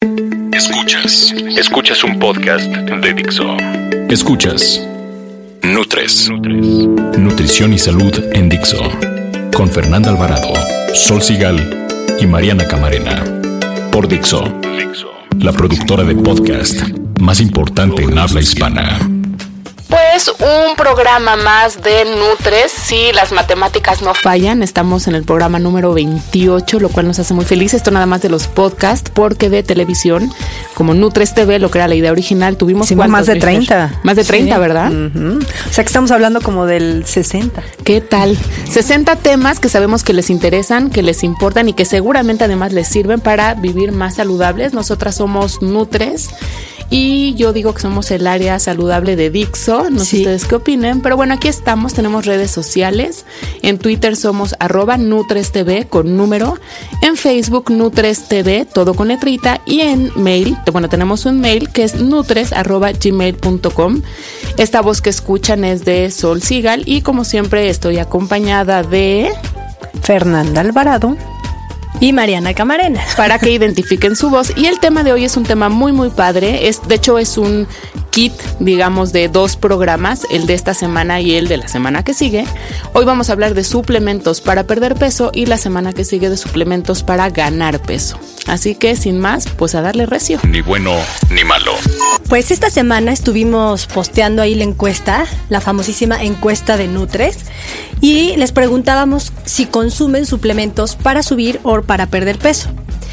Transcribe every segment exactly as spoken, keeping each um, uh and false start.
Escuchas, escuchas un podcast de Dixo. Escuchas Nutres, Nutrición y Salud en Dixo, con Fernanda Alvarado, Sol Sigal y Mariana Camarena. Por Dixo, la productora de podcast más importante en habla hispana. Pues un programa más de Nutres. Si las matemáticas no fallan, estamos en el programa número veintiocho, lo cual nos hace muy felices. Esto nada más de los podcasts, porque de televisión, como Nutres T V, lo que era la idea original, tuvimos sí, más de treinta. Más de treinta, sí. ¿Verdad? Uh-huh. O sea que estamos hablando como del sesenta. ¿Qué tal? sesenta temas que sabemos que les interesan, que les importan y que seguramente además les sirven para vivir más saludables. Nosotras somos Nutres. Y yo digo que somos el área saludable de Dixo, no sé sí. ustedes qué opinen, pero bueno, aquí estamos, tenemos redes sociales, en Twitter somos arroba NutresTV con número, en Facebook NutresTV, todo con letrita, y en mail, bueno, tenemos un mail que es nutres arroba gmail punto com. Esta voz que escuchan es de Sol Sigal y como siempre estoy acompañada de Fernanda Alvarado y Mariana Camarena, para que identifiquen su voz. Y el tema de hoy es un tema muy muy padre, es, de hecho es un kit, digamos, de dos programas, el de esta semana y el de la semana que sigue. Hoy vamos a hablar de suplementos para perder peso y la semana que sigue de suplementos para ganar peso. Así que sin más, pues a darle recio. Ni bueno ni malo. Pues esta semana estuvimos posteando ahí la encuesta, la famosísima encuesta de Nutres, y les preguntábamos si consumen suplementos para subir o para perder peso.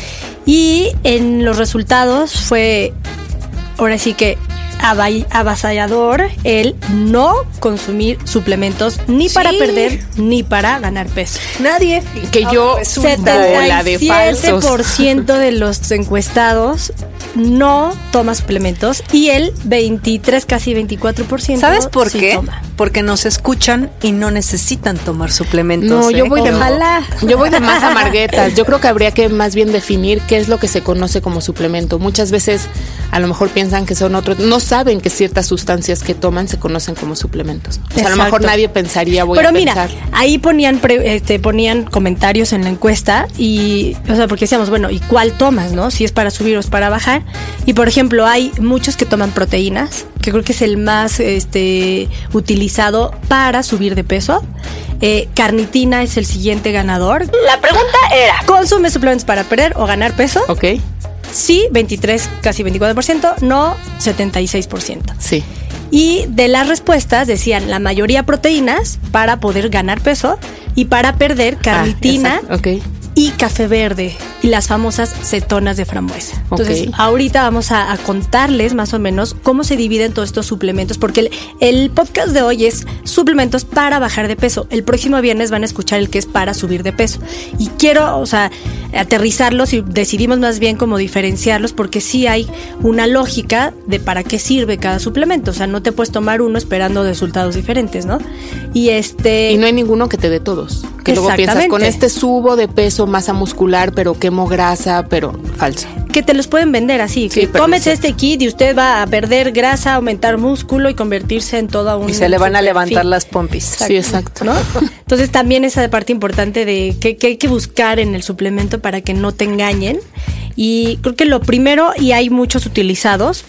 Y en los resultados fue, ahora sí que avasallador, el no consumir suplementos ni sí. para perder ni para ganar peso. Nadie. Que yo setenta y siete por ciento de los encuestados no toma suplementos y el veintitrés, casi veinticuatro por ciento ¿sabes por sí qué? Toma. Porque nos escuchan y no necesitan tomar suplementos. No, ¿eh? yo voy de Ojalá. Yo voy de más amarguetas. Yo creo que habría que más bien definir qué es lo que se conoce como suplemento. Muchas veces a lo mejor piensan que son otros, no saben que ciertas sustancias que toman se conocen como suplementos. O sea, a lo mejor nadie pensaría, voy Pero a pensar. Pero mira, ahí ponían pre, este, ponían comentarios en la encuesta y, o sea, porque decíamos, bueno, ¿y cuál tomas, no? Si es para subir o es para bajar. Y por ejemplo, hay muchos que toman proteínas, que creo que es el más este, utilizado para subir de peso. Eh, carnitina es el siguiente ganador. La pregunta era, ¿consume suplementos para perder o ganar peso? Ok. Sí, veintitrés, casi veinticuatro por ciento, no, setenta y seis por ciento. Sí. Y de las respuestas decían la mayoría proteínas para poder ganar peso y para perder carnitina ah, okay. y café verde y las famosas cetonas de frambuesa. Entonces, okay. ahorita vamos a, a contarles más o menos cómo se dividen todos estos suplementos, porque el, el podcast de hoy es suplementos para bajar de peso. El próximo viernes van a escuchar el que es para subir de peso. Y quiero, o sea, aterrizarlos y decidimos más bien cómo diferenciarlos, porque sí hay una lógica de para qué sirve cada suplemento. O sea, no te puedes tomar uno esperando resultados diferentes, ¿no? Y este... Y no hay ninguno que te dé todos. Que luego piensas, con este subo de peso, masa muscular, pero quemo grasa, pero falso. Que te los pueden vender así, sí, que tomes este kit y usted va a perder grasa, aumentar músculo y convertirse en todo un... Y se le van a levantar las pompis. Exacto. Sí, exacto. ¿No? Entonces también esa parte importante de que, que hay que buscar en el suplemento para que no te engañen. Y creo que lo primero, y hay muchos utilizados,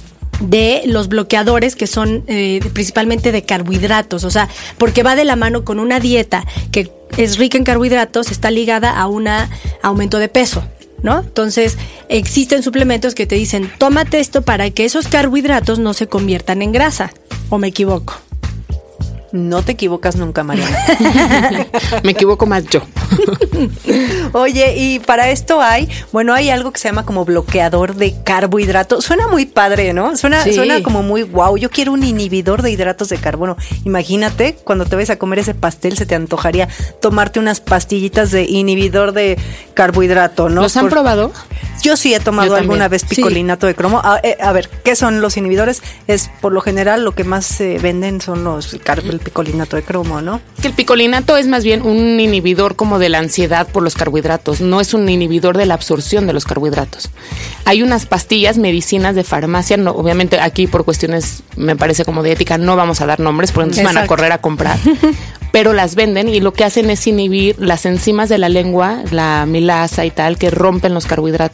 de los bloqueadores que son eh, principalmente de carbohidratos, o sea, porque va de la mano con una dieta que es rica en carbohidratos, está ligada a un aumento de peso, ¿no? Entonces, existen suplementos que te dicen, tómate esto para que esos carbohidratos no se conviertan en grasa, ¿o me equivoco? No te equivocas nunca, Mariana. Me equivoco más yo. Oye, y para esto hay, bueno, hay algo que se llama como bloqueador de carbohidratos. Suena muy padre, ¿no? Suena, sí. suena como muy wow. Yo quiero un inhibidor de hidratos de carbono. Imagínate, cuando te vayas a comer ese pastel, se te antojaría tomarte unas pastillitas de inhibidor de carbohidrato, ¿no? ¿Los han Por... probado? Yo sí he tomado alguna vez picolinato sí. de cromo. A, eh, a ver, ¿qué son los inhibidores? Es, por lo general, lo que más se eh, venden son los el picolinato de cromo, ¿no? Que el picolinato es más bien un inhibidor como de la ansiedad por los carbohidratos, no es un inhibidor de la absorción de los carbohidratos. Hay unas pastillas, medicinas de farmacia, no, obviamente aquí por cuestiones, me parece como de ética, no vamos a dar nombres, porque entonces van a correr a comprar. Pero las venden y lo que hacen es inhibir las enzimas de la lengua, la milasa y tal, que rompen los carbohidratos.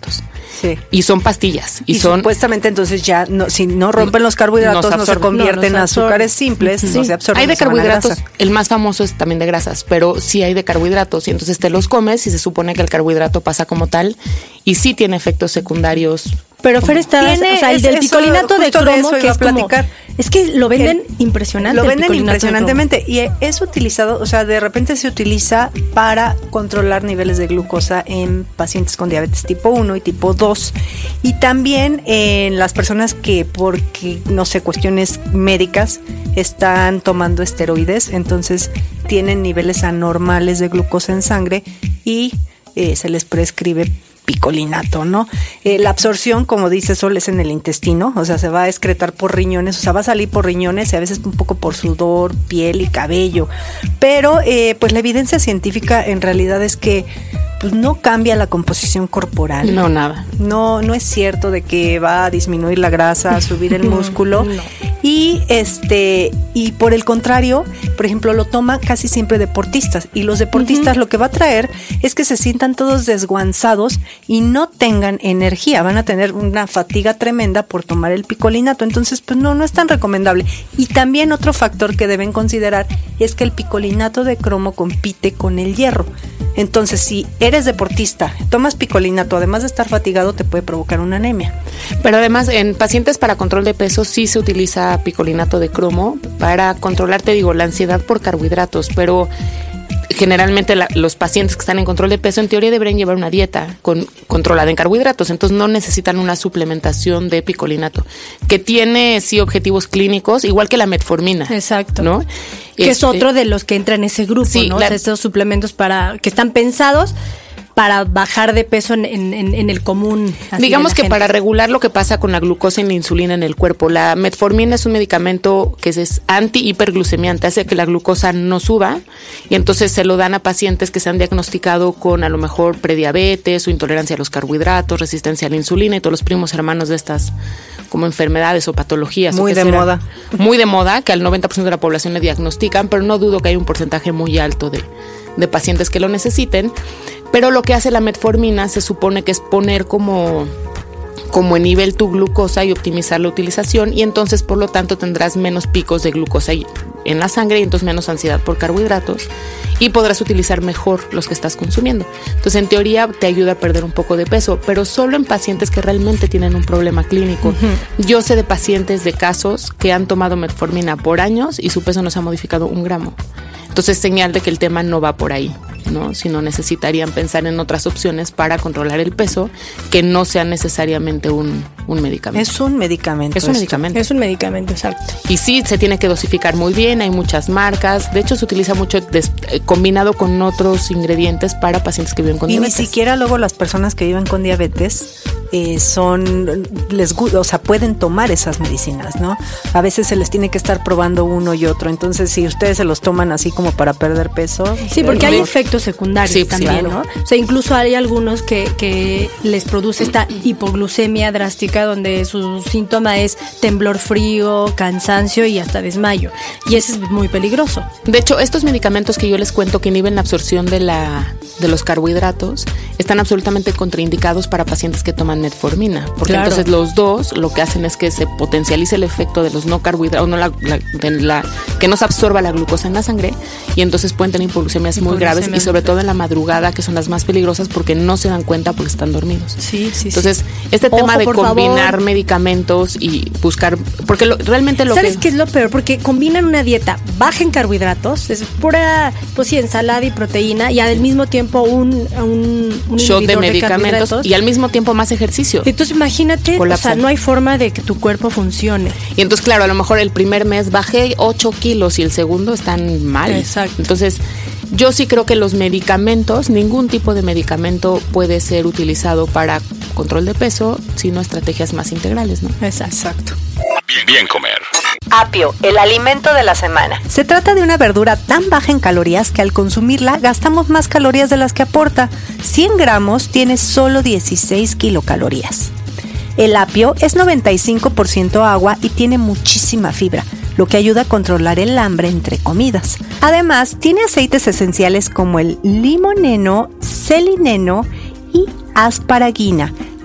Sí. Y son pastillas. Y, y son supuestamente entonces ya, no, si no rompen los carbohidratos, no, no se convierten en azúcares simples, sí. no se absorben. Hay de carbohidratos, el más famoso es también de grasas, pero sí hay de carbohidratos. Y entonces te los comes y se supone que el carbohidrato pasa como tal y sí tiene efectos secundarios. Pero Fer está, o sea, el del picolinato de cromo, que es como, es que lo venden el, impresionante. Lo venden impresionantemente y es utilizado, o sea, de repente se utiliza para controlar niveles de glucosa en pacientes con diabetes tipo uno y tipo dos y también en las personas que porque, no sé, cuestiones médicas están tomando esteroides, entonces tienen niveles anormales de glucosa en sangre y eh, se les prescribe picolinato, ¿no? Eh, la absorción, como dice Sol, es en el intestino, o sea, se va a excretar por riñones, o sea, va a salir por riñones y a veces un poco por sudor, piel y cabello. Pero, eh, pues la evidencia científica en realidad es que pues no cambia la composición corporal. No, nada. No, no es cierto de que va a disminuir la grasa, a subir el músculo. No. Y este, y por el contrario, por ejemplo, lo toma casi siempre deportistas. Y los deportistas uh-huh. lo que va a traer es que se sientan todos desguanzados y no tengan energía. Van a tener una fatiga tremenda por tomar el picolinato. Entonces, pues no, no es tan recomendable. Y también otro factor que deben considerar es que el picolinato de cromo compite con el hierro. Entonces, si eres deportista, tomas picolinato, además de estar fatigado, te puede provocar una anemia. Pero además, en pacientes para control de peso sí se utiliza picolinato de cromo para controlar, te digo, la ansiedad por carbohidratos, pero generalmente la, los pacientes que están en control de peso en teoría deberían llevar una dieta con, controlada en carbohidratos, entonces no necesitan una suplementación de picolinato, que tiene sí objetivos clínicos, igual que la metformina. Exacto. ¿No? Que este, es otro de los que entra en ese grupo, sí, ¿no? La, o sea, estos suplementos para que están pensados para bajar de peso en, en, en el común. Digamos que gente. Para regular lo que pasa con la glucosa y la insulina en el cuerpo. La metformina es un medicamento que es anti-hiperglucemiante, hace que la glucosa no suba y entonces se lo dan a pacientes que se han diagnosticado con a lo mejor prediabetes o intolerancia a los carbohidratos, resistencia a la insulina y todos los primos hermanos de estas como enfermedades o patologías. Muy o de será, moda. Muy de moda, que al noventa por ciento de la población le diagnostican, pero no dudo que hay un porcentaje muy alto de, de pacientes que lo necesiten. Pero lo que hace la metformina se supone que es poner como, como en nivel tu glucosa y optimizar la utilización y entonces por lo tanto tendrás menos picos de glucosa en la sangre y entonces menos ansiedad por carbohidratos y podrás utilizar mejor los que estás consumiendo. Entonces en teoría te ayuda a perder un poco de peso, pero solo en pacientes que realmente tienen un problema clínico. Uh-huh. Yo sé de pacientes de casos que han tomado metformina por años y su peso no se ha modificado un gramo. Entonces es señal de que el tema no va por ahí, ¿no? Sino necesitarían pensar en otras opciones para controlar el peso que no sea necesariamente un, un medicamento. Es un medicamento. Es un esto. medicamento. Es un medicamento, exacto. Y sí, se tiene que dosificar muy bien, hay muchas marcas. De hecho, se utiliza mucho des, eh, combinado con otros ingredientes para pacientes que viven con y diabetes. Y ni siquiera luego las personas que viven con diabetes eh, son, les gusta, o sea, pueden tomar esas medicinas, ¿no? A veces se les tiene que estar probando uno y otro. Entonces, si ustedes se los toman así como para perder peso. Sí, porque hay efectos secundarios sí, también, claro. ¿no? O sea, incluso hay algunos que, que les produce esta hipoglucemia drástica donde su síntoma es temblor frío, cansancio y hasta desmayo. Y eso es muy peligroso. De hecho, estos medicamentos que yo les cuento que inhiben la absorción de la de los carbohidratos están absolutamente contraindicados para pacientes que toman metformina, porque claro. entonces los dos lo que hacen es que se potencialice el efecto de los no carbohidratos, no la, la, de la, que no se absorba la glucosa en la sangre y entonces pueden tener hipoglucemias muy graves y sobre todo en la madrugada, que son las más peligrosas porque no se dan cuenta porque están dormidos. Sí, sí, entonces, sí. este Ojo, tema de combinar favor. medicamentos y buscar, porque lo, realmente lo ¿Sabes que... qué es lo peor? Porque combinan una dieta baja en carbohidratos, es pura, pues sí, ensalada y proteína y al mismo tiempo un, un, un shot de medicamentos de y al mismo tiempo más ejercicio. Entonces imagínate, colapsar. O sea, no hay forma de que tu cuerpo funcione. Y entonces, claro, a lo mejor el primer mes bajé ocho kilos y el segundo están mal. Exacto. Entonces, yo sí creo que los medicamentos, ningún tipo de medicamento puede ser utilizado para control de peso, sino estrategias más integrales, ¿no? Exacto. Bien, bien comer. Apio, el alimento de la semana. Se trata de una verdura tan baja en calorías que al consumirla gastamos más calorías de las que aporta. cien gramos tiene solo dieciséis kilocalorías. El apio es noventa y cinco por ciento agua y tiene muchísima fibra, lo que ayuda a controlar el hambre entre comidas. Además, tiene aceites esenciales como el limoneno, selineno y asparagina,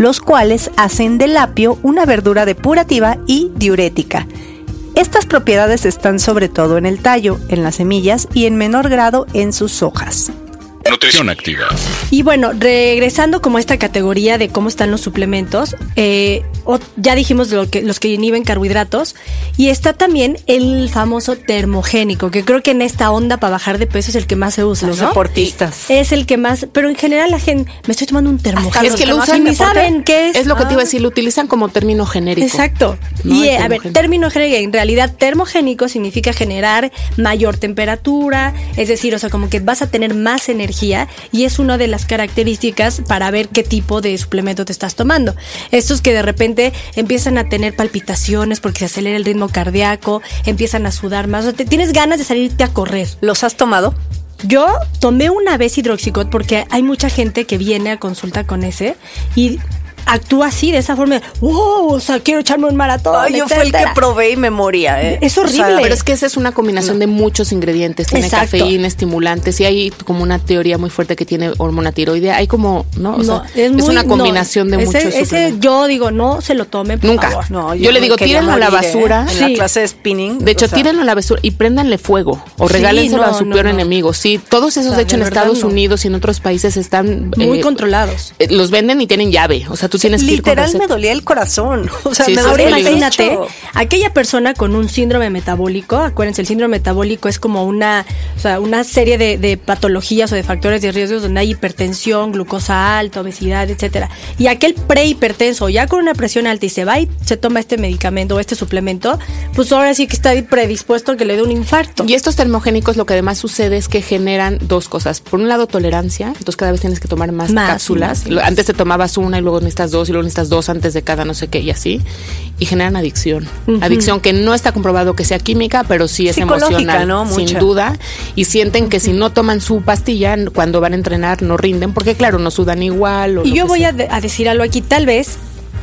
los cuales hacen del apio una verdura depurativa y diurética. Estas propiedades están sobre todo en el tallo, en las semillas y en menor grado en sus hojas. Nutrición activa. Y bueno, regresando como a esta categoría de cómo están los suplementos, eh, o, ya dijimos lo que, los que inhiben carbohidratos, y está también el famoso termogénico, que creo que en esta onda para bajar de peso es el que más se usa, Los ¿no? deportistas. Es el que más, pero en general la gente, me estoy tomando un termogénico. Es que lo usan, ni saben qué es. Es lo que te iba a decir, lo utilizan como término genérico. Exacto. ¿No? Y El eh, a ver, termogénico. término genérico, en realidad termogénico significa generar mayor temperatura, es decir, o sea, como que vas a tener más energía, y es una de las características para ver qué tipo de suplemento te estás tomando. Estos que de repente empiezan a tener palpitaciones porque se acelera el ritmo cardíaco, empiezan a sudar más, o sea, te, tienes ganas de salirte a correr. ¿Los has tomado? Yo tomé una vez hidroxicot porque hay mucha gente que viene a consulta con ese y actúa así, de esa forma, wow, o sea, quiero echarme un maratón. Ay, yo fue el que probé y me moría, ¿eh? Es horrible. O sea, Pero es que esa es una combinación de muchos ingredientes. Tiene Exacto. cafeína, estimulantes, y hay como una teoría muy fuerte que tiene hormona tiroidea. Hay como, ¿no? O No, sea, es, muy- una combinación no, de ese, muchos Ese suplementos. yo digo, no se lo tome, por Nunca. favor. No, Yo le me digo, quería tírenlo a la morir, ¿eh? basura. En Sí. la clase de spinning. De hecho, o sea, tírenlo a la basura y préndanle fuego o Sí, regálenselo no, a su no, peor no. enemigo. Sí, todos esos, O sea, de hecho, de en verdad, Estados no. Unidos y en otros países están Muy eh, controlados. eh, los venden y tienen llave. O sea, tú tienes que ir con literal me receta. dolía el corazón. O sea, Sí, me sí, Ahora dolía es peligroso. imagínate, mucho. aquella persona con un síndrome metabólico, acuérdense, el síndrome metabólico es como una, o sea, una serie de, de patologías o de factores de riesgos donde hay hipertensión, glucosa alta, obesidad, etcétera. Y aquel prehipertenso ya con una presión alta y se va y se toma este medicamento o este suplemento, pues ahora sí que está predispuesto a que le dé un infarto. Y estos termogénicos, lo que además sucede es que generan dos cosas. Por un lado, tolerancia. Entonces, cada vez tienes que tomar más, Más, cápsulas. sí, más, sí. Antes te tomabas una y luego necesitas dos y luego necesitas dos antes de cada no sé qué y así. Y generan adicción. Ujú. Adicción que no está comprobado que sea química, pero sí es Psicológica, emocional, ¿no? sin Mucha. duda. Y sienten que si no toman su pastilla, cuando van a entrenar no rinden, porque claro, no sudan igual. O Y lo yo que voy sea. a, de- a decir algo aquí, tal vez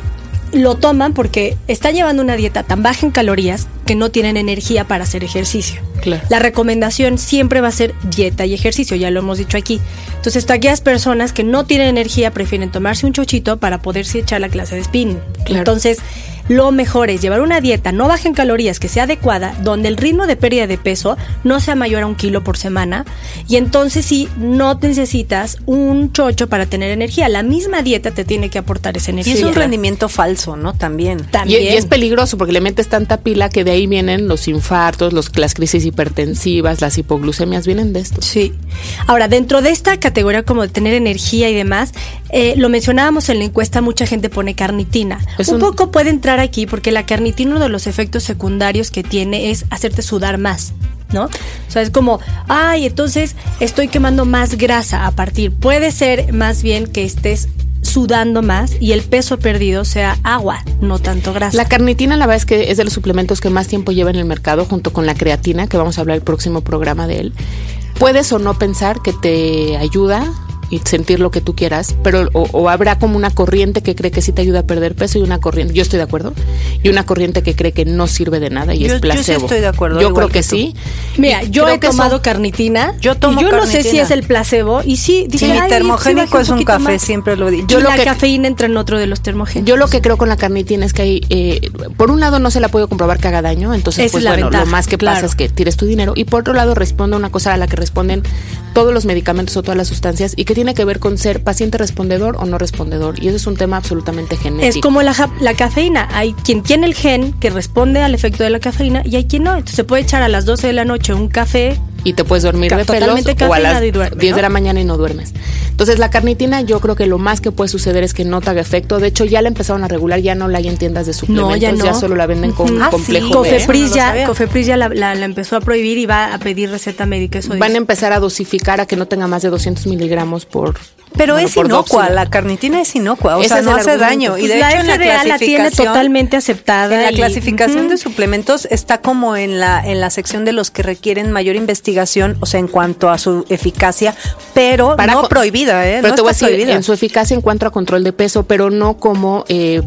lo toman porque están llevando una dieta tan baja en calorías que no tienen energía para hacer ejercicio. Claro. La recomendación siempre va a ser dieta y ejercicio, ya lo hemos dicho aquí. Entonces, aquellas personas que no tienen energía prefieren tomarse un chochito para poderse echar la clase de spinning. Claro. Entonces, lo mejor es llevar una dieta no baja en calorías, que sea adecuada, donde el ritmo de pérdida de peso no sea mayor a un kilo por semana. Y entonces sí, no necesitas un chocho para tener energía. La misma dieta te tiene que aportar esa Y energía. es un rendimiento falso, ¿no? También. Y, También. y es peligroso porque le metes tanta pila que de ahí vienen los infartos, los, las crisis hipertensivas, las hipoglucemias, vienen de esto. Sí. Ahora, dentro de esta categoría como de tener energía y demás, eh, lo mencionábamos en la encuesta, mucha gente pone carnitina. Es un, un- poco puede entrar aquí porque la carnitina, uno de los efectos secundarios que tiene es hacerte sudar más, ¿no? O sea, es como, ay, entonces estoy quemando más grasa a partir. Puede ser más bien que estés sudando más y el peso perdido sea agua, no tanto grasa. La carnitina, la verdad es que es de los suplementos que más tiempo lleva en el mercado, junto con la creatina, que vamos a hablar el próximo programa de él. Puedes o no pensar que te ayuda y sentir lo que tú quieras, pero o, o habrá como una corriente que cree que sí te ayuda a perder peso y una corriente, yo estoy de acuerdo, y una corriente que cree que no sirve de nada y Yo- es yo sí placebo. estoy de acuerdo, Yo igual creo que, que tú. sí. Mira, Y yo creo he que eso- tomado carnitina. Yo tomo y yo no sé carnitina. si es el placebo y sí, dije, Sí, mi ay, termogénico sí, bajé es un poquito café, más. siempre lo digo. Yo Yo lo la que- cafeína entra en otro de los termogénicos. Yo lo que creo con la carnitina es que hay, eh, por un lado no se la puedo comprobar que haga daño, entonces Esa pues es la bueno, ventaja, lo más que claro. pasa es que tires tu dinero, y por otro lado responde a una cosa a la que responden todos los medicamentos o todas las sustancias y que tiene que ver con ser paciente respondedor o no respondedor, y eso es un tema absolutamente genético. Es como la, ja- la cafeína. Hay quien tiene el gen que responde al efecto de la cafeína y hay quien no. Entonces se puede echar a las doce de la noche un café. Y te puedes dormir Ca- de pelos totalmente o a cafeinado las y duerme, diez de ¿no? la mañana y no duermes. Entonces la carnitina, yo creo que lo más que puede suceder es que no te haga efecto. De hecho ya la empezaron a regular, ya no la hay en tiendas de suplementos, ya no. solo la venden con Ujú. Ah, complejo sí. B. Cofepris no lo ya, sabía. Cofepris ya la, la- la empezó a prohibir y va a pedir receta médica. Eso Van a dice. empezar a dosificar a que no tenga más de doscientos miligramos por... Pero bueno, es por inocua, Doxil. la carnitina es inocua, o Ese sea, es no el hace argumento. daño. Y Pues de la hecho en la F D A la tiene clasificación, totalmente aceptada. en la y- clasificación Ujú. de suplementos está como en la en la sección de los que requieren mayor investigación, o sea, en cuanto a su eficacia, pero Para no con- prohibida, ¿eh? Pero no te voy a está decir, prohibida. en su eficacia en cuanto a control de peso, pero no como eh,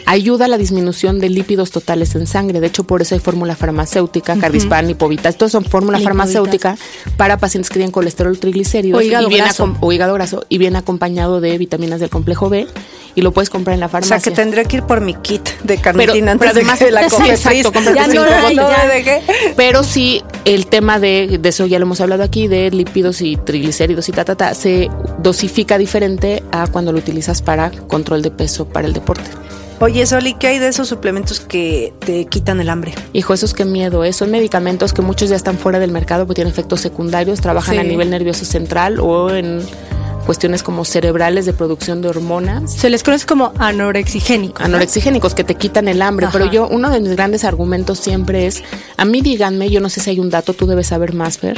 ayuda a la disminución de lípidos totales en sangre. De hecho, por eso hay fórmula farmacéutica, uh-huh. Cardispan, Lipovitas. Estos son fórmula farmacéutica para pacientes que tienen colesterol, triglicéridos o hígado, y viene graso. Acom- o hígado graso y viene acompañado de vitaminas del complejo B y lo puedes comprar en la farmacia. O sea, que tendría que ir por mi kit de carnitina antes pero además de que la sí, Cofepris. exacto, ya no hay, no ya. me dejé. Pero sí, el tema de, de eso ya lo hemos hablado aquí, de lípidos y triglicéridos y ta, ta, ta, se dosifica diferente a cuando lo utilizas para control de peso para el deporte. Oye, Soli, ¿qué hay de esos suplementos que te quitan el hambre? Hijo, eso es que miedo, ¿eh? Son medicamentos que muchos ya están fuera del mercado porque tienen efectos secundarios, trabajan Sí. a nivel nervioso central o en cuestiones como cerebrales de producción de hormonas. Se les conoce como anorexigénicos. ¿no? Anorexigénicos que te quitan el hambre. Ajá. Pero yo, uno de mis grandes argumentos siempre es, a mí díganme, yo no sé si hay un dato, tú debes saber más, Fer,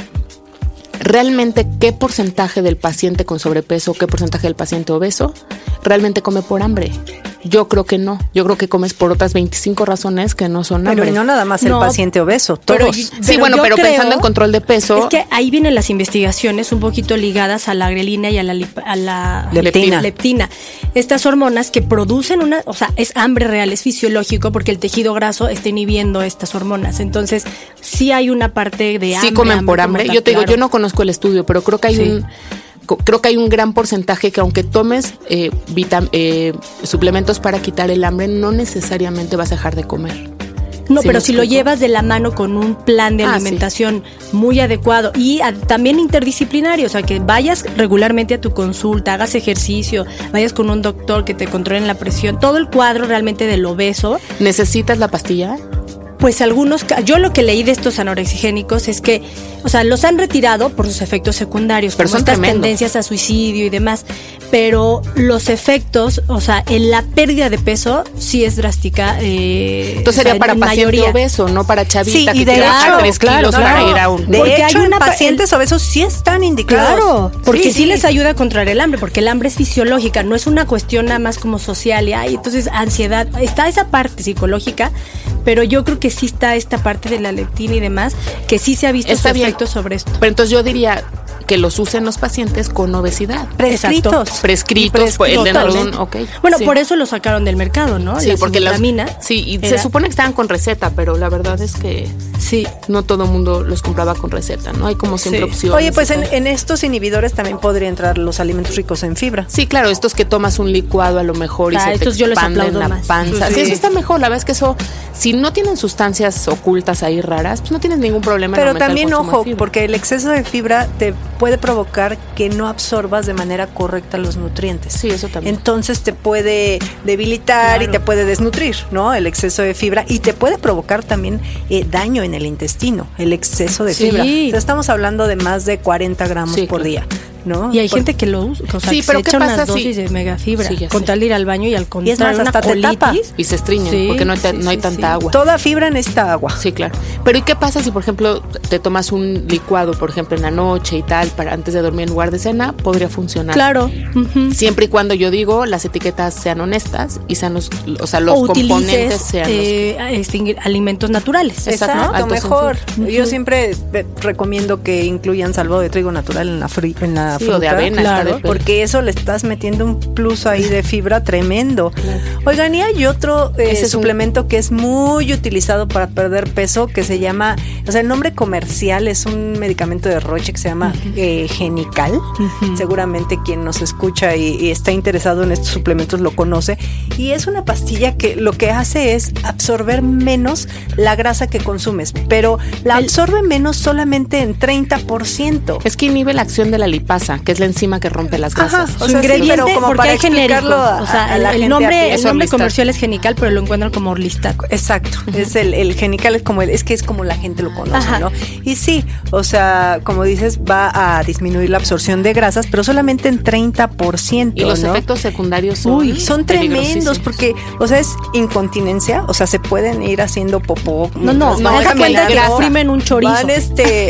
realmente qué porcentaje del paciente con sobrepeso, qué porcentaje del paciente obeso realmente come por hambre. Yo creo que no. Yo creo que comes por otras veinticinco razones que no son hambre. Pero no nada más el No, paciente obeso, pero todos. y- Sí, Pero bueno, yo pero creo- pensando en control de peso. Es que ahí vienen las investigaciones un poquito ligadas a la grelina y a la, lip- a la Leptina. leptina. Estas hormonas que producen una, o sea, es hambre real, es fisiológico porque el tejido graso está inhibiendo estas hormonas. Entonces, sí hay una parte de hambre. Sí comen por hambre. como Yo te digo, claro. yo no conozco el estudio, pero creo que hay Sí. un co- creo que hay un gran porcentaje que aunque tomes eh, vitam- eh, suplementos para quitar el hambre, no necesariamente vas a dejar de comer. No, ¿Sí pero me si lo explico? llevas de la mano con un plan de Ah, alimentación muy adecuado y a- también interdisciplinario, o sea, que vayas regularmente a tu consulta, hagas ejercicio, vayas con un doctor que te controle la presión, todo el cuadro realmente del obeso. ¿Necesitas la pastilla? Pues algunos, ca- yo lo que leí de estos anorexigénicos es que, o sea, los han retirado por sus efectos secundarios, Pero como son estas tremendos. tendencias a suicidio y demás, pero los efectos, o sea, en la pérdida de peso sí es drástica. Eh, Entonces o sea, sería en- para en paciente mayoría. obeso, no para chavita Sí, que y de quiere bajar hecho, tres claro, kilos claro. para ir a un... De Porque hecho, hay en una pa- pacientes obesos sí están indicados. Claro, porque sí, Sí, sí. les ayuda a controlar el hambre, porque el hambre es fisiológica, no es una cuestión nada más como social, y ay, entonces ansiedad, está esa parte psicológica, pero yo creo que sí está esta parte de la leptina y demás, que sí se ha visto Está su bien. efecto sobre esto. Pero entonces yo diría que los usen los pacientes con obesidad. Prescritos. Exacto. Prescritos, pues, el de Totalmente. Nordun, ok. Bueno, Sí. por eso lo sacaron del mercado, ¿no? Sí, la porque las sibutramina sí, y era- se supone que estaban con receta, pero la verdad es que Sí. no todo el mundo los compraba con receta, ¿no? Hay como siempre Sí. opciones. Oye, pues y en, todo. en estos inhibidores también podría entrar los alimentos ricos en fibra. Sí, claro, estos que tomas un licuado a lo mejor y Ah, se te estos yo les expande en aplaudo la más. panza. Sí. Sí, eso está mejor. La verdad es que eso, si no tienen sustancias ocultas ahí raras, pues no tienes ningún problema en Pero aumentar el también, consumo de ojo, fibra. porque el exceso de fibra te puede provocar que no absorbas de manera correcta los nutrientes. Sí, eso también. Entonces te puede debilitar y Claro. te puede desnutrir, ¿no? El exceso de fibra y te puede provocar también eh, daño en el intestino, el exceso de Sí. fibra. O sea, estamos hablando de más de cuarenta gramos Sí, por claro. día, ¿no? Y hay Por- gente que lo usa, o sea, Sí, que pero se ¿qué echa pasa unas si- dosis de megafibra Sí, ya con sé. tal de ir al baño y al Y es contrario, más, una hasta te tapa. colitis. Y se estriñen, Sí, porque no hay, ta- sí, no hay sí, tanta sí. agua. Toda fibra necesita agua. Sí, claro. Pero ¿y qué pasa si, por ejemplo, te tomas un licuado, por ejemplo, en la noche y tal, para antes de dormir en lugar de cena? Podría funcionar. Claro. Ujú. Siempre y cuando, yo digo, las etiquetas sean honestas y sean los, o sea, los o componentes utilices sean los... eh, este, alimentos naturales. Exacto. Exacto, altos en mejor. fibra. Yo Ujú. siempre eh, recomiendo que incluyan salvo de trigo natural en la, fri- en la Sí, fruta. o de avena, claro, está de pe- Porque eso le estás metiendo un plus ahí de fibra tremendo. Oigan, y hay otro eh, Ese es un- suplemento que es muy utilizado para perder peso que se llama, o sea, el nombre comercial es un medicamento de Roche que se llama eh, Genical. Seguramente quien nos escucha y, y está interesado en estos suplementos lo conoce. Y es una pastilla que lo que hace es absorber menos la grasa que consumes, pero la absorbe menos solamente en treinta por ciento. Es que inhibe la acción de la lipasa, que es la enzima que rompe las Ajá. grasas. O Su sea, sí, ingrediente, pero como porque para hay genéricos. explicarlo a- O sea, a la el, gente el a nombre, pie. el Eso, nombre Orlistat. comercial es Genical, pero lo encuentran como Orlistat. Exacto, es el, el Genical es como el, es que es como la gente lo conoce, Ajá. ¿no? Y sí, o sea, como dices, va a disminuir la absorción de grasas, pero solamente en treinta por ciento. Y los ¿no? efectos secundarios son, Uy, son tremendos peligrosísimos. porque, o sea, es incontinencia, o sea, se pueden ir haciendo popó. No, no, mientras no, van haz de cuenta que caminando. exprimen un chorizo. Van este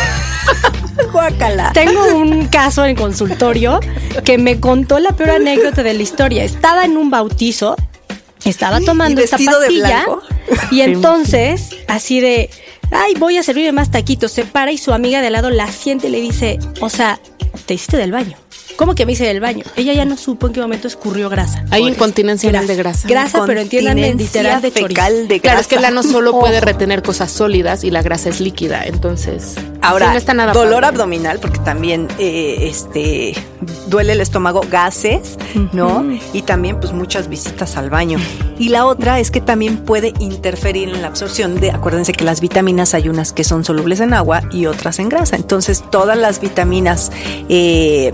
guácala. Tengo un caso en consultorio que me contó la peor anécdota de la historia. Estaba en un bautizo, estaba tomando ¿Y esta vestido de pastilla blanco? y entonces, así de, ay, voy a servirme más taquitos. Se para y su amiga de al lado la siente y le dice, o sea, te hiciste del baño. ¿cómo que me hice del baño? Ella ya no supo en qué momento escurrió grasa. Hay incontinencia anal de grasa. Grasa, pero entiéndanme, literal de chorizo. De grasa. Claro, es que el ano solo oh. puede retener cosas sólidas y la grasa es líquida, entonces ahora sí, no está nada dolor padre. Abdominal, porque también eh, este duele el estómago, gases, uh-huh. ¿no? Y también pues muchas visitas al baño. Y la otra es que también puede interferir en la absorción de, acuérdense que las vitaminas hay unas que son solubles en agua y otras en grasa. Entonces todas las vitaminas, eh,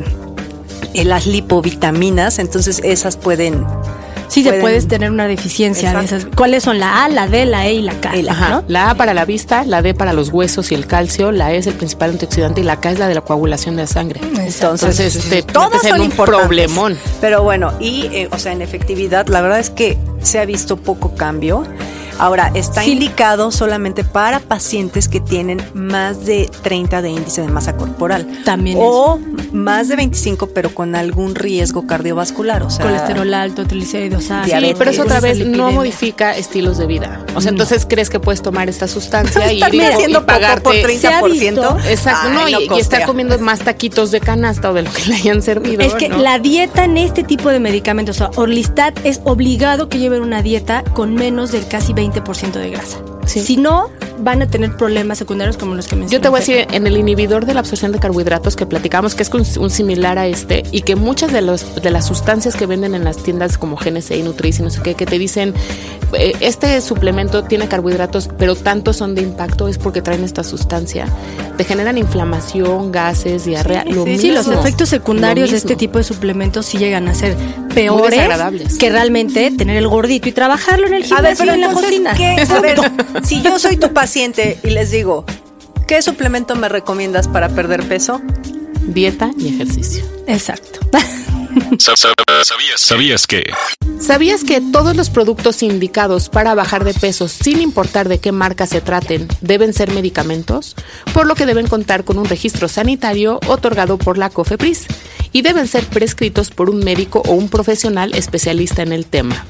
las lipovitaminas, entonces esas pueden... Sí, pueden, puedes tener una deficiencia de esas. ¿Cuáles son? La A, la D, la E y la K. Ajá, ¿no? La A para la vista, la D para los huesos y el calcio, la E es el principal antioxidante y la K es la de la coagulación de la sangre. Entonces, Entonces este, todas son un importantes. Problemón. Pero bueno, y eh, o sea, en efectividad, la verdad es que se ha visto poco cambio. Ahora, está sí. indicado solamente para pacientes que tienen más de treinta de índice de masa corporal. También O eso. más de veinticinco, pero con algún riesgo cardiovascular. O sea, colesterol alto, triglicéridos altos. Sí, pero eso otra vez no modifica estilos de vida. O sea, no. entonces crees que puedes tomar esta sustancia y, ir y pagarte por treinta por ciento. Exacto, Ay, no, no y, y estar comiendo más taquitos de canasta o de lo que le hayan servido. Es que ¿no? la dieta en este tipo de medicamentos, o sea, Orlistat es obligado que lleven una dieta con menos del casi veinte por ciento de grasa. Sí. Si no, van a tener problemas secundarios como los que mencioné. Yo te voy a decir, en el inhibidor de la absorción de carbohidratos que platicamos, que es un, un similar a este, y que muchas de, los, de las sustancias que venden en las tiendas como G N C y Nutrice y no sé qué, que te dicen, eh, este suplemento tiene carbohidratos, pero tantos son de impacto, es porque traen esta sustancia. Te generan inflamación, gases, diarrea, sí, lo sí, mismo. Sí, los efectos secundarios de este tipo de suplementos sí llegan a ser peores que realmente tener el gordito y trabajarlo en el gimnasio. A ver, pero en la cocina. ¿Qué? A ver, si yo soy tu paciente y les digo, ¿qué suplemento me recomiendas para perder peso? Dieta y ejercicio. Exacto. ¿Sabías, ¿Sabías que? ¿Sabías que todos los productos indicados para bajar de peso, sin importar de qué marca se traten, deben ser medicamentos? Por lo que deben contar con un registro sanitario otorgado por la COFEPRIS y deben ser prescritos por un médico o un profesional especialista en el tema.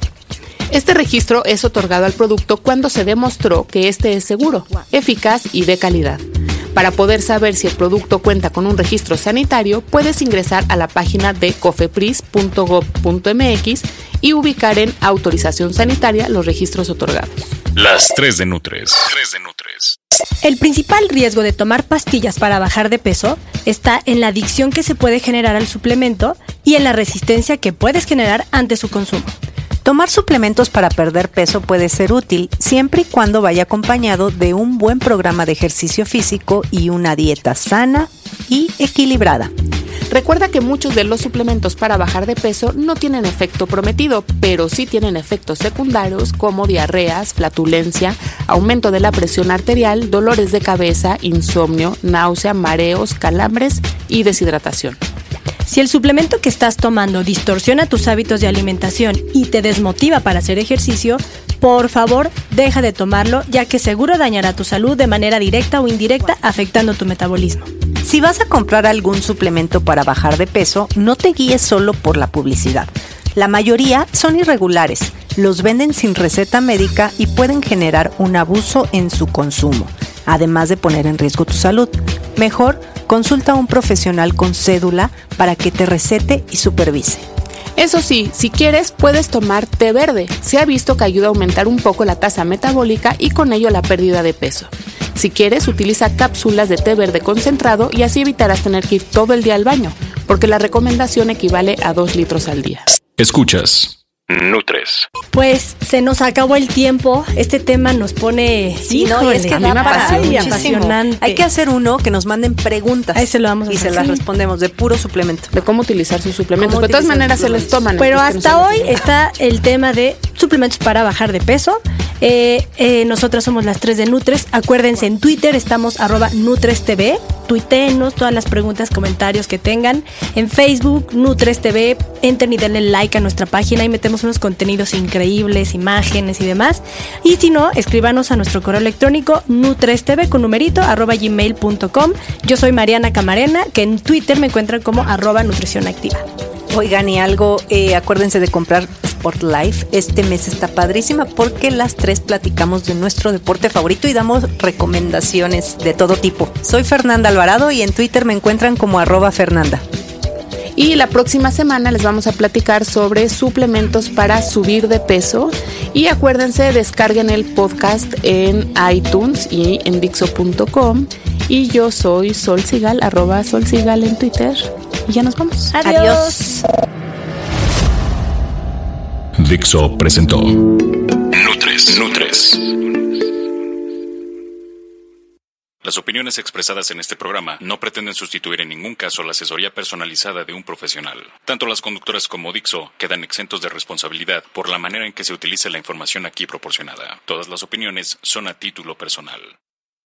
Este registro es otorgado al producto cuando se demostró que este es seguro, eficaz y de calidad. Para poder saber si el producto cuenta con un registro sanitario, puedes ingresar a la página de cofepris punto gob punto mx y ubicar en autorización sanitaria los registros otorgados. Las tres de Nutres. tres de Nutres. El principal riesgo de tomar pastillas para bajar de peso está en la adicción que se puede generar al suplemento y en la resistencia que puedes generar ante su consumo. Tomar suplementos para perder peso puede ser útil siempre y cuando vaya acompañado de un buen programa de ejercicio físico y una dieta sana y equilibrada. Recuerda que muchos de los suplementos para bajar de peso no tienen efecto prometido, pero sí tienen efectos secundarios como diarreas, flatulencia, aumento de la presión arterial, dolores de cabeza, insomnio, náusea, mareos, calambres y deshidratación. Si el suplemento que estás tomando distorsiona tus hábitos de alimentación y te desmotiva para hacer ejercicio, por favor, deja de tomarlo, ya que seguro dañará tu salud de manera directa o indirecta, afectando tu metabolismo. Si vas a comprar algún suplemento para bajar de peso, no te guíes solo por la publicidad. La mayoría son irregulares, los venden sin receta médica y pueden generar un abuso en su consumo, además de poner en riesgo tu salud. Mejor, consulta a un profesional con cédula para que te recete y supervise. Eso sí, si quieres, puedes tomar té verde. Se ha visto que ayuda a aumentar un poco la tasa metabólica y con ello la pérdida de peso. Si quieres, utiliza cápsulas de té verde concentrado y así evitarás tener que ir todo el día al baño, porque la recomendación equivale a dos litros al día. Escuchas Nutres. Pues se nos acabó el tiempo. Este tema nos pone, sí, no, y es que a mí me apasiona apasionante. Hay que hacer uno que nos manden preguntas. Ahí se lo vamos a y hacer. se las respondemos de puro suplemento. De cómo utilizar sus suplementos. De todas maneras se les toman. Pero hasta hoy está el tema de suplementos para bajar de peso. Eh, eh, nosotras somos las tres de Nutres. Acuérdense, en Twitter estamos arroba NutresTV. Tuiteenos todas las preguntas, comentarios que tengan. En Facebook, NutresTV. Entren y denle like a nuestra página y metemos unos contenidos increíbles, imágenes y demás. Y si no, escríbanos a nuestro correo electrónico nutrestv con numerito arroba gmail punto com. Yo soy Mariana Camarena, que en Twitter me encuentran como arroba nutrición activa. Oigan, y algo, eh, acuérdense de comprar Sport Life. Este mes está padrísima porque las tres platicamos de nuestro deporte favorito y damos recomendaciones de todo tipo. Soy Fernanda Alvarado y en Twitter me encuentran como arroba Fernanda. Y la próxima semana les vamos a platicar sobre suplementos para subir de peso. Y acuérdense, descarguen el podcast en iTunes y en Dixo punto com. Y yo soy Sol Sigal, arroba Sol Sigal en Twitter. Y ya nos vamos. Adiós. Adiós. Dixo presentó Nutres. Nutres. Las opiniones expresadas en este programa no pretenden sustituir en ningún caso la asesoría personalizada de un profesional. Tanto las conductoras como Dixo quedan exentos de responsabilidad por la manera en que se utiliza la información aquí proporcionada. Todas las opiniones son a título personal.